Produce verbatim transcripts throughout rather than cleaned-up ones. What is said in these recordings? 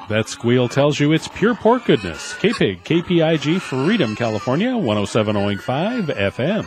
That squeal tells you it's pure pork goodness. K-Pig, K P I G, Freedom, California, one oh seven point five F M.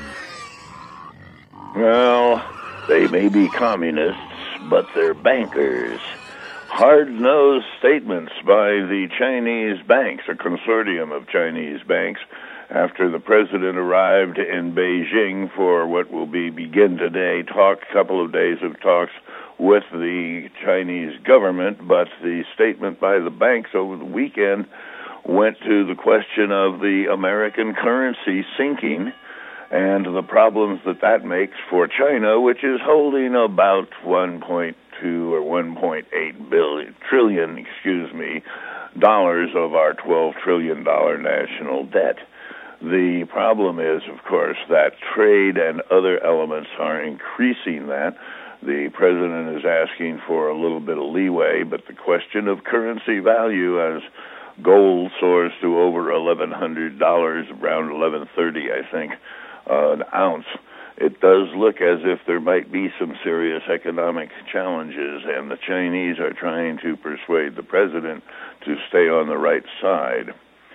Well, they may be communists, but they're bankers. Hard-nosed statements by the Chinese banks, a consortium of Chinese banks, after the president arrived in Beijing for what will be begin today, talk, couple of days of talks with the Chinese government, but the statement by the banks over the weekend went to the question of the American currency sinking and the problems that that makes for China, which is holding about one point two or one point eight billion trillion, excuse me, dollars of our twelve trillion dollars national debt. The problem is, of course, that trade and other elements are increasing that. The president is asking for a little bit of leeway, but the question of currency value as gold soars to over eleven hundred dollars, around eleven thirty, I think, uh, an ounce, it does look as if there might be some serious economic challenges, and the Chinese are trying to persuade the president to stay on the right side.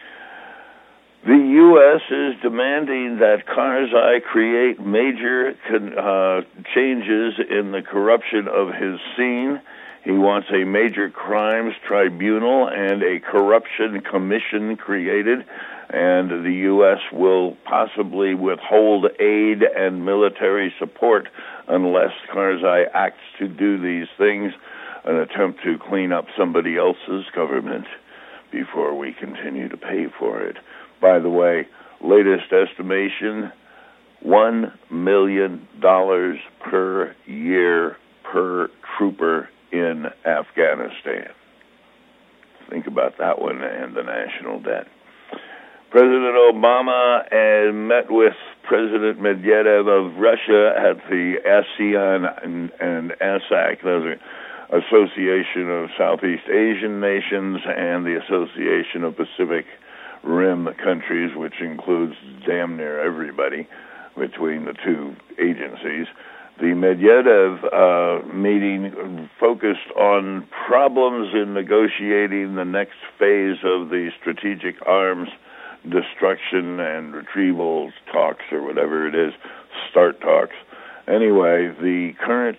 The U S is demanding that Karzai create major uh, changes in the corruption of his scene. He wants a major crimes tribunal and a corruption commission created, and the U S will possibly withhold aid and military support unless Karzai acts to do these things, an attempt to clean up somebody else's government before we continue to pay for it. By the way, latest estimation, one million dollars per year per trooper in Afghanistan. Think about that one and the national debt. President Obama uh, met with President Medvedev of Russia at the ASEAN and, and ASAC, those are Association of Southeast Asian Nations and the Association of Pacific Rim countries, which includes damn near everybody between the two agencies. The Medvedev uh, meeting focused on problems in negotiating the next phase of the strategic arms destruction and retrieval talks, or whatever it is, START talks. Anyway, the current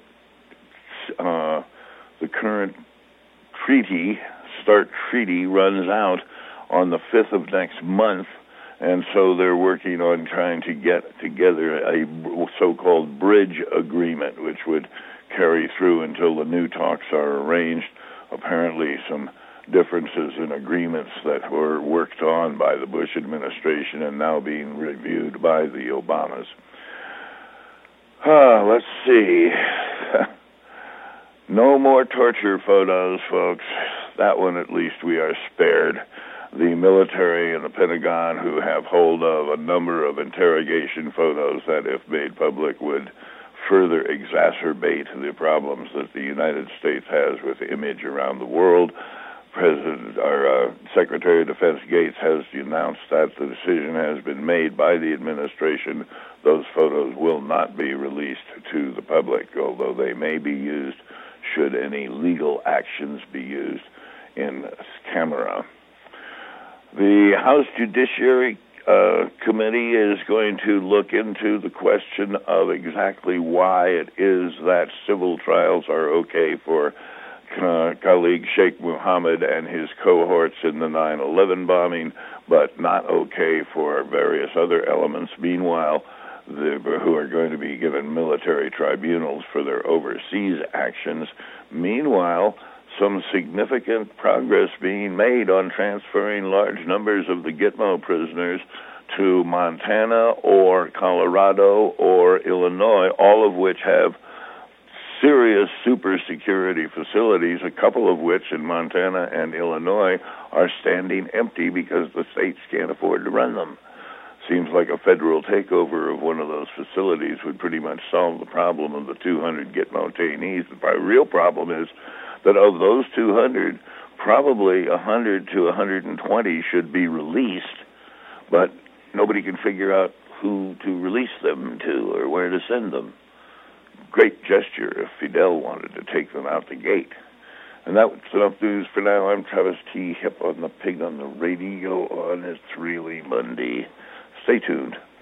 uh, the current treaty, START treaty, runs out on the fifth of next month, and so they're working on trying to get together a so-called bridge agreement, which would carry through until the new talks are arranged. Apparently some differences in agreements that were worked on by the Bush administration and now being reviewed by the Obamas. Ah, let's see. No more torture photos, folks. That one at least we are spared. The military and the Pentagon, who have hold of a number of interrogation photos that, if made public, would further exacerbate the problems that the United States has with image around the world. President, our uh, Secretary of Defense Gates has announced that the decision has been made by the administration. Those photos will not be released to the public, although they may be used should any legal actions be used in camera. The House Judiciary uh, Committee is going to look into the question of exactly why it is that civil trials are okay for uh, colleague Sheikh Mohammed and his cohorts in the nine eleven bombing, but not okay for various other elements. Meanwhile, the, who are going to be given military tribunals for their overseas actions. Meanwhile, some significant progress being made on transferring large numbers of the Gitmo prisoners to Montana or Colorado or Illinois, all of which have serious super security facilities, a couple of which in Montana and Illinois are standing empty because the states can't afford to run them. Seems like a federal takeover of one of those facilities would pretty much solve the problem of the two hundred Gitmo detainees. The real problem is that of those two hundred, probably one hundred to one hundred twenty should be released, but nobody can figure out who to release them to or where to send them. Great gesture if Fidel wanted to take them out the gate. And that's enough news for now. I'm Travis T. Hip on the Pig on the Radio on It's Really Monday. Stay tuned.